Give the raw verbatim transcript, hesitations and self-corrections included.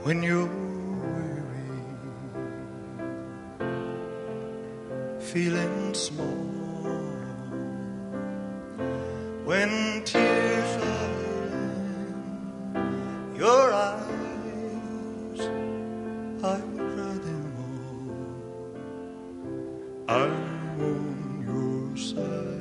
when you're weary, feeling small, when tears are in your eyes, I will cry them all. I'm on your side.